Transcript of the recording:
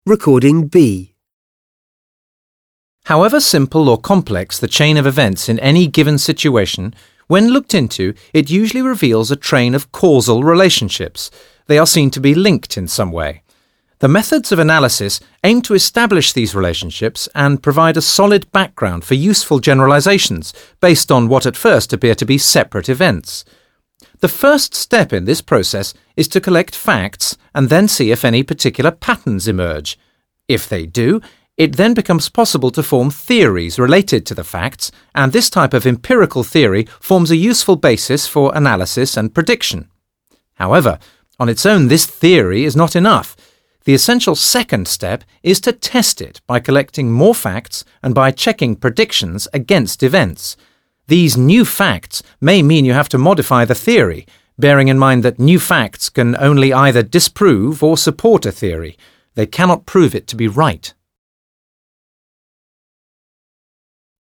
Recording B. However simple or complex the chain of events in any given situation, when looked into, it usually reveals a train of causal relationships. They are seen to be linked in some way. The methods of analysis aim to establish these relationships and provide a solid background for useful generalizations based on what at first appear to be separate events. The first step in this process is to collect facts and then see if any particular patterns emerge. If they do, it then becomes possible to form theories related to the facts, and this type of empirical theory forms a useful basis for analysis and prediction. However, on its own this theory is not enough. The essential second step is to test it by collecting more facts and by checking predictions against events. These new facts may mean you have to modify the theory, bearing in mind that new facts can only either disprove or support a theory. They cannot prove it to be right.